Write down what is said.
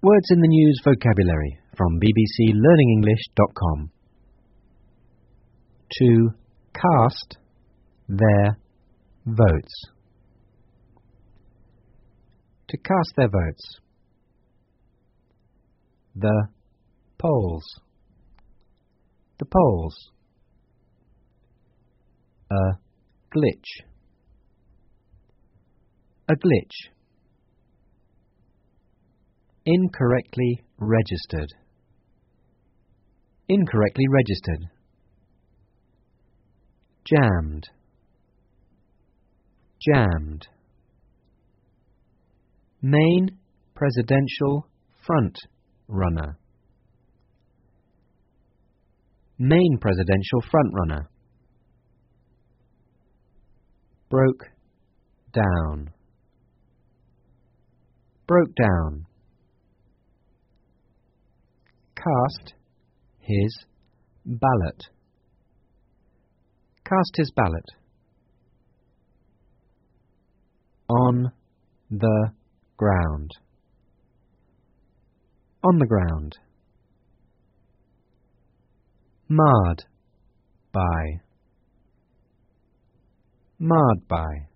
Words in the News vocabulary from bbclearningenglish.com. To cast their votes. To cast their votes. The polls. The polls. A glitch. A glitch. Incorrectly registered. Incorrectly registered. Jammed. Jammed. Main presidential front runner. Main presidential front runner. Broke down. Broke down. Cast his ballot. Cast his ballot. On the ground. On the ground. Marred by. Marred by.